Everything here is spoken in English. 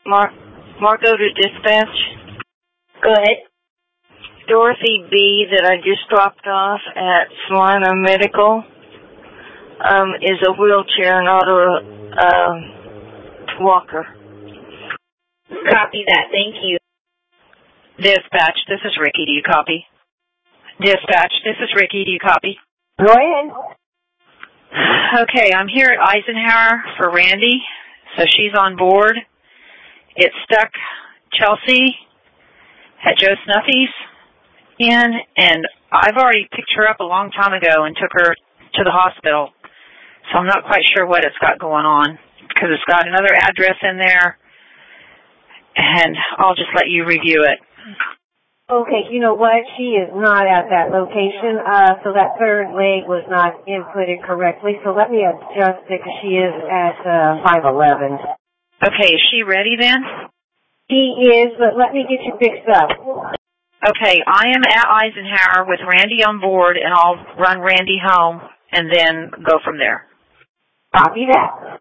Margot to dispatch. Go ahead. Dorothy B. that I just dropped off at Solano Medical is a wheelchair, not a walker. Copy that. Thank you. Dispatch, this is Ricky. Do you copy? Dispatch, this is Ricky. Do you copy? Go ahead. Okay, I'm here at Eisenhower for Randy, so she's on board. It stuck Chelsea at Joe Snuffy's in, and I've already picked her up a long time ago and took her to the hospital, so I'm not quite sure what it's got going on, because it's got another address in there, and I'll just let you review it. Okay, you know what? She is not at that location, so that third leg was not inputted correctly, so let me adjust it because she is at 511. Okay, is she ready then? She is, but let me get you fixed up. Okay, I am at Eisenhower with Randy on board, and I'll run Randy home and then go from there. Copy that.